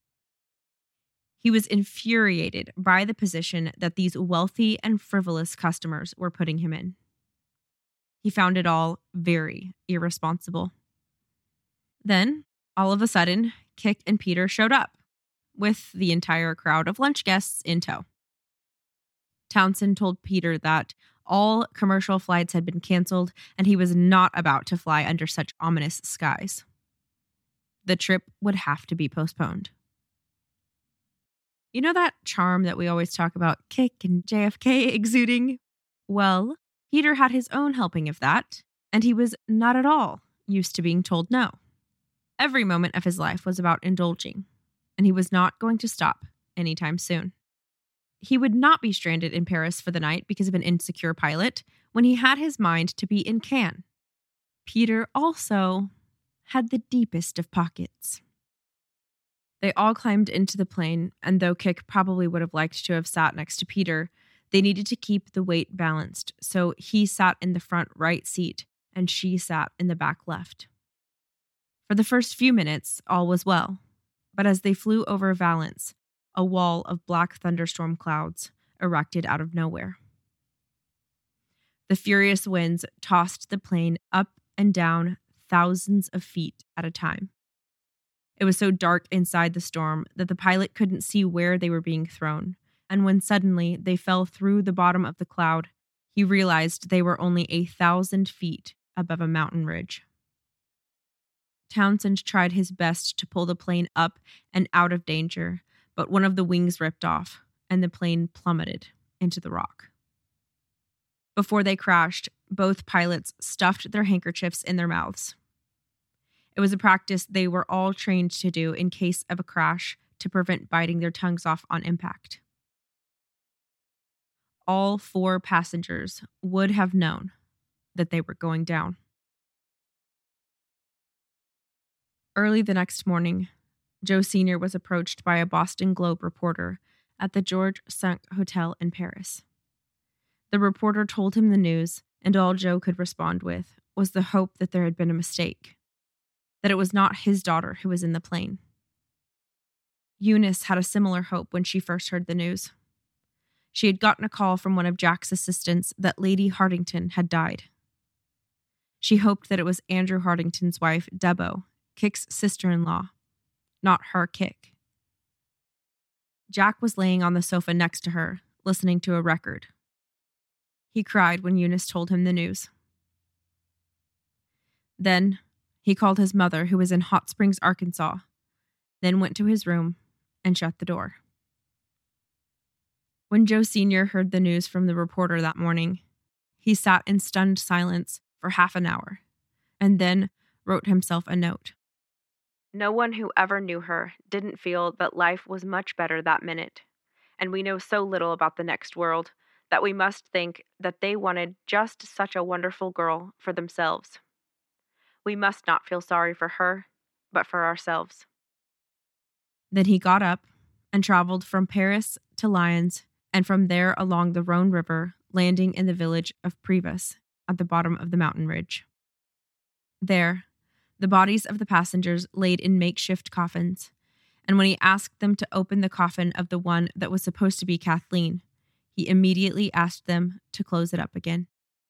He was infuriated by the position that these wealthy and frivolous customers were putting him in. He found it all very irresponsible. Then, all of a sudden, Kik and Peter showed up, with the entire crowd of lunch guests in tow. Townsend told Peter that all commercial flights had been canceled and he was not about to fly under such ominous skies. The trip would have to be postponed. You know that charm that we always talk about Kik and J F K exuding? Well, Peter had his own helping of that, and he was not at all used to being told no. Every moment of his life was about indulging, and he was not going to stop anytime soon. He would not be stranded in Paris for the night because of an insecure pilot when he had his mind to be in Cannes. Peter also had the deepest of pockets. They all climbed into the plane, and though Kik probably would have liked to have sat next to Peter, they needed to keep the weight balanced, so he sat in the front right seat and she sat in the back left. For the first few minutes, all was well, but as they flew over Valence, a wall of black thunderstorm clouds erected out of nowhere. The furious winds tossed the plane up and down thousands of feet at a time. It was so dark inside the storm that the pilot couldn't see where they were being thrown, and when suddenly they fell through the bottom of the cloud, he realized they were only a thousand feet above a mountain ridge. Townsend tried his best to pull the plane up and out of danger, but one of the wings ripped off, and the plane plummeted into the rock. Before they crashed, both pilots stuffed their handkerchiefs in their mouths. It was a practice they were all trained to do in case of a crash to prevent biting their tongues off on impact. All four passengers would have known that they were going down. Early the next morning, Joe Senior was approached by a Boston Globe reporter at the George Cinq Hotel in Paris. The reporter told him the news, and all Joe could respond with was the hope that there had been a mistake, that it was not his daughter who was in the plane. Eunice had a similar hope when she first heard the news. She had gotten a call from one of Jack's assistants that Lady Hardington had died. She hoped that it was Andrew Hardington's wife, Debo, Kik's sister-in-law, not her Kik. Jack was laying on the sofa next to her, listening to a record. He cried when Eunice told him the news. Then he called his mother, who was in Hot Springs, Arkansas, then went to his room and shut the door. When Joe Senior heard the news from the reporter that morning, he sat in stunned silence for half an hour, and then wrote himself a note. No one who ever knew her didn't feel that life was much better that minute, and we know so little about the next world that we must think that they wanted just such a wonderful girl for themselves. We must not feel sorry for her, but for ourselves. Then he got up and traveled from Paris to Lyons, and from there along the Rhone River, landing in the village of Privas at the bottom of the mountain ridge. There, the bodies of the passengers laid in makeshift coffins, and when he asked them to open the coffin of the one that was supposed to be Kathleen, he immediately asked them to close it up again.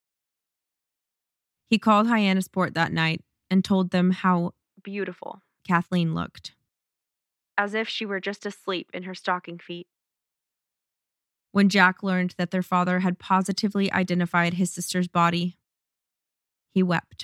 He called Hyannisport that night and told them how beautiful Kathleen looked, as if she were just asleep in her stocking feet. When Jack learned that their father had positively identified his sister's body, he wept.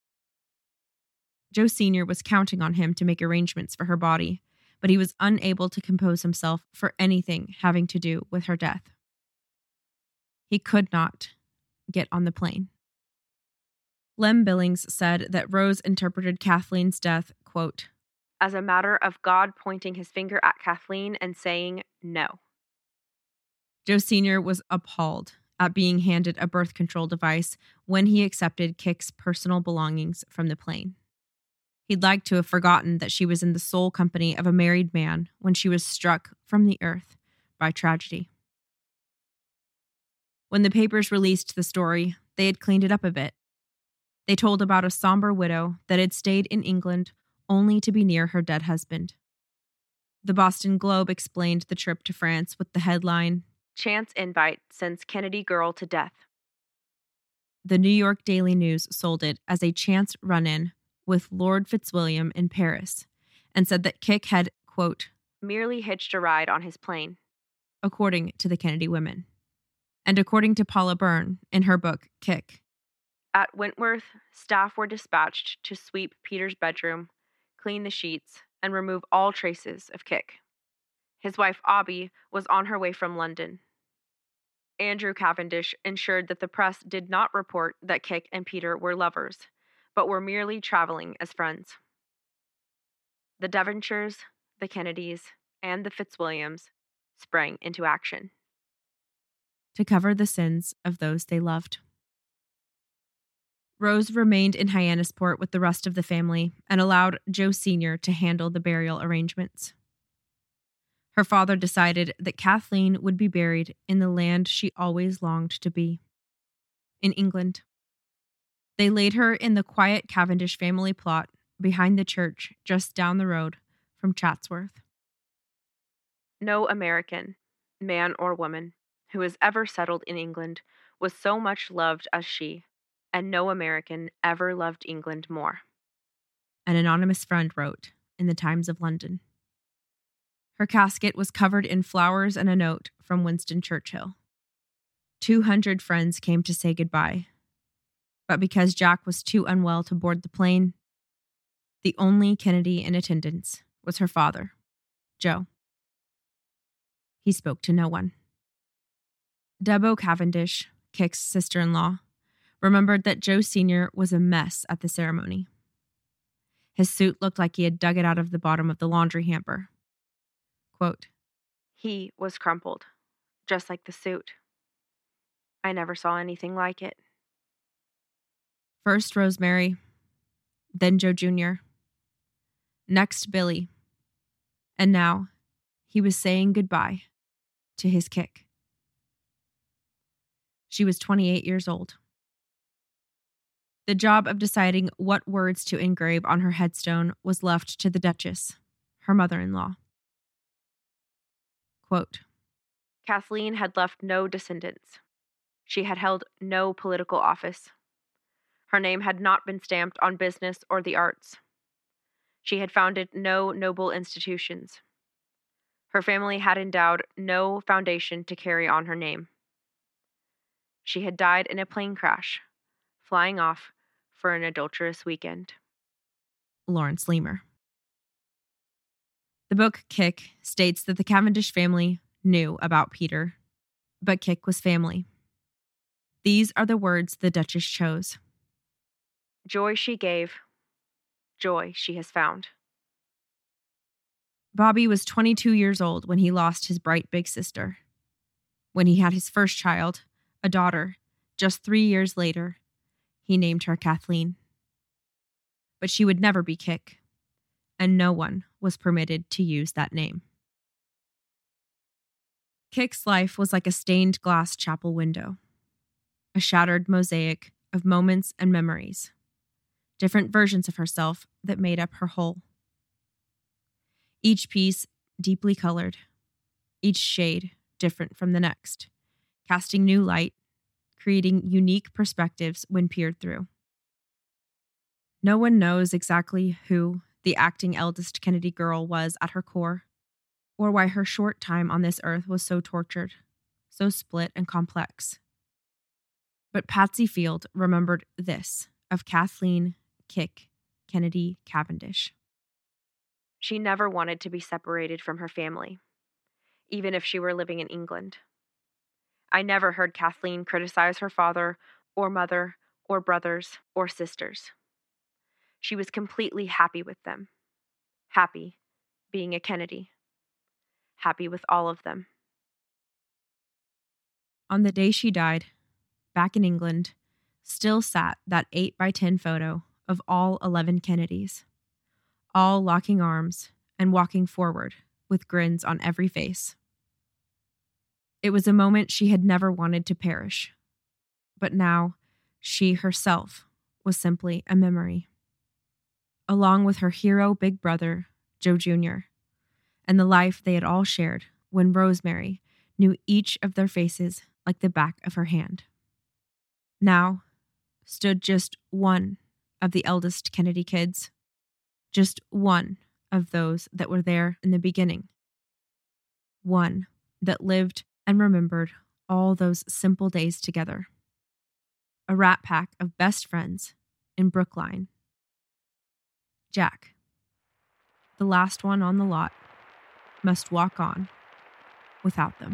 Joe Senior was counting on him to make arrangements for her body, but he was unable to compose himself for anything having to do with her death. He could not get on the plane. Lem Billings said that Rose interpreted Kathleen's death, quote, as a matter of God pointing his finger at Kathleen and saying no. Joe Senior was appalled at being handed a birth control device when he accepted Kik's personal belongings from the plane. He'd like to have forgotten that she was in the sole company of a married man when she was struck from the earth by tragedy. When the papers released the story, they had cleaned it up a bit. They told about a somber widow that had stayed in England only to be near her dead husband. The Boston Globe explained the trip to France with the headline, "Chance Invite Sends Kennedy Girl to Death." The New York Daily News sold it as a chance run-in with Lord Fitzwilliam in Paris and said that Kik had, quote, merely hitched a ride on his plane, according to the Kennedy women. And according to Paula Byrne in her book, Kik. At Wentworth, staff were dispatched to sweep Peter's bedroom, clean the sheets, and remove all traces of Kik. His wife, Abby, was on her way from London. Andrew Cavendish ensured that the press did not report that Kik and Peter were lovers, but were merely traveling as friends. The Devonshires, the Kennedys, and the Fitzwilliams sprang into action to cover the sins of those they loved. Rose remained in Hyannisport with the rest of the family and allowed Joe Senior to handle the burial arrangements. Her father decided that Kathleen would be buried in the land she always longed to be, in England. They laid her in the quiet Cavendish family plot behind the church just down the road from Chatsworth. No American, man or woman, who has ever settled in England was so much loved as she, and no American ever loved England more, an anonymous friend wrote in the Times of London. Her casket was covered in flowers and a note from Winston Churchill. Two hundred friends came to say goodbye, but because Jack was too unwell to board the plane, the only Kennedy in attendance was her father, Joe. He spoke to no one. Debo Cavendish, Kik's sister-in-law, remembered that Joe Senior was a mess at the ceremony. His suit looked like he had dug it out of the bottom of the laundry hamper. Quote, he was crumpled, just like the suit. I never saw anything like it. First Rosemary, then Joe Junior, next Billy, and now he was saying goodbye to his Kik. She was twenty-eight years old. The job of deciding what words to engrave on her headstone was left to the Duchess, her mother-in-law. Quote, Kathleen had left no descendants. She had held no political office. Her name had not been stamped on business or the arts. She had founded no noble institutions. Her family had endowed no foundation to carry on her name. She had died in a plane crash, flying off for an adulterous weekend. Lawrence Leamer. The book Kik states that the Cavendish family knew about Peter, but Kik was family. These are the words the Duchess chose. Joy she gave, joy she has found. Bobby was twenty-two years old when he lost his bright big sister. When he had his first child, a daughter, just three years later, he named her Kathleen. But she would never be Kik, and no one was permitted to use that name. Kik's life was like a stained glass chapel window, a shattered mosaic of moments and memories, different versions of herself that made up her whole. Each piece deeply colored, each shade different from the next, casting new light, creating unique perspectives when peered through. No one knows exactly who the acting eldest Kennedy girl was at her core, or why her short time on this earth was so tortured, so split and complex. But Patsy Field remembered this of Kathleen Kik Kennedy Cavendish. She never wanted to be separated from her family, even if she were living in England. I never heard Kathleen criticize her father or mother or brothers or sisters. She was completely happy with them. Happy being a Kennedy. Happy with all of them. On the day she died, back in England, still sat that eight by ten photo of all eleven Kennedys, all locking arms and walking forward with grins on every face. It was a moment she had never wanted to perish, but now she herself was simply a memory, along with her hero big brother, Joe Junior, and the life they had all shared when Rosemary knew each of their faces like the back of her hand. Now stood just one of the eldest Kennedy kids, just one of those that were there in the beginning, one that lived and remembered all those simple days together. A rat pack of best friends in Brookline. Jack, the last one on the lot, must walk on without them.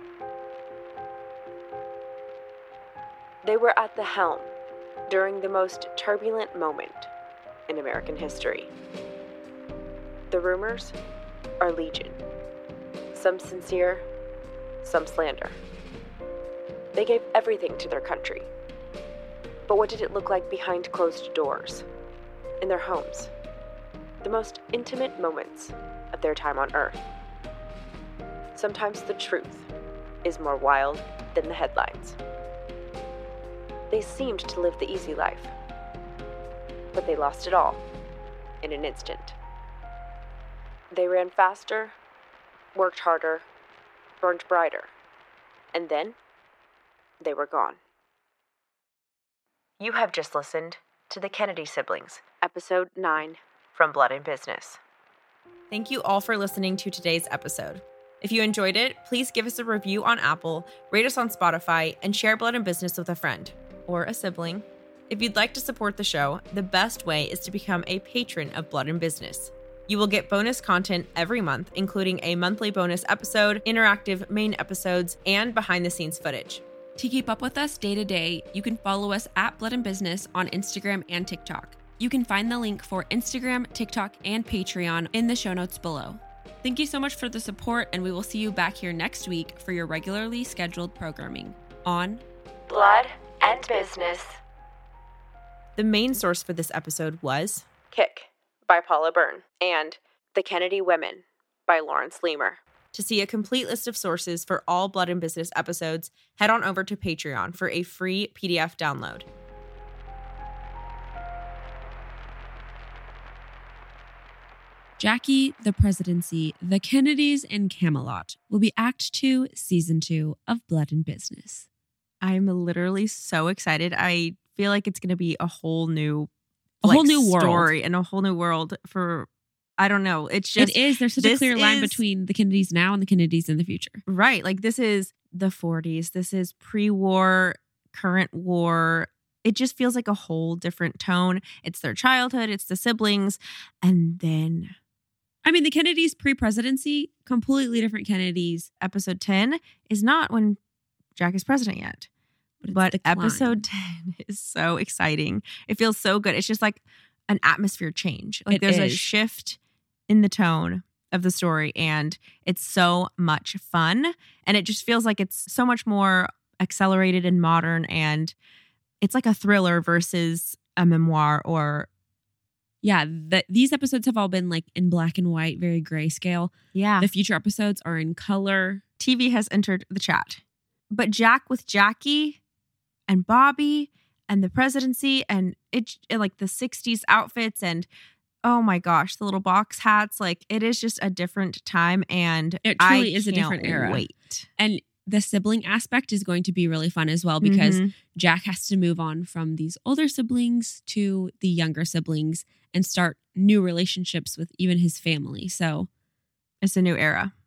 They were at the helm during the most turbulent moment in American history. The rumors are legion, some sincere, some slander. They gave everything to their country. But what did it look like behind closed doors, in their homes, the most intimate moments of their time on Earth? Sometimes the truth is more wild than the headlines. They seemed to live the easy life, but they lost it all in an instant. They ran faster, worked harder, burned brighter, and then they were gone. You have just listened to The Kennedy Siblings, Episode nine from Blood and Business. Thank you all for listening to today's episode. If you enjoyed it, please give us a review on Apple, rate us on Spotify, and share Blood and Business with a friend or a sibling. If you'd like to support the show, the best way is to become a patron of Blood and Business. You will get bonus content every month, including a monthly bonus episode, interactive main episodes, and behind-the-scenes footage. To keep up with us day to day, you can follow us at Blood and Business on Instagram and TikTok. You can find the link for Instagram, TikTok, and Patreon in the show notes below. Thank you so much for the support, and we will see you back here next week for your regularly scheduled programming on Blood and Business. The main source for this episode was Kick by Paula Byrne and The Kennedy Women by Lawrence Leamer. To see a complete list of sources for all Blood and Business episodes, head on over to Patreon for a free P D F download. Jackie, the Presidency, The Kennedys, and Camelot will be Act two, Season two of Blood and Business. I'm literally so excited. I feel like it's going to be a whole new, a like, whole new world. story and a whole new world for, I don't know. It's just, it is. There's such a clear line is, between the Kennedys now and the Kennedys in the future. Right. Like, this is the forties. This is pre-war, current war. It just feels like a whole different tone. It's their childhood. It's the siblings. And then, I mean, the Kennedys pre-presidency, completely different Kennedys. Episode ten is not when Jack is president yet. But, but episode ten is so exciting. It feels so good. It's just like an atmosphere change. Like, it there's is. a shift in the tone of the story, and it's so much fun. And it just feels like it's so much more accelerated and modern, and it's like a thriller versus a memoir. Or yeah, the, these episodes have all been like in black and white, very grayscale. Yeah. The future episodes are in color. T V has entered the chat. But Jack with Jackie and Bobby and the presidency and it, it like the sixties outfits and oh my gosh, the little box hats. Like, it is just a different time, and it truly I is a different era. Wait. And the sibling aspect is going to be really fun as well, because mm-hmm. Jack has to move on from these older siblings to the younger siblings and start new relationships with even his family. So it's a new era.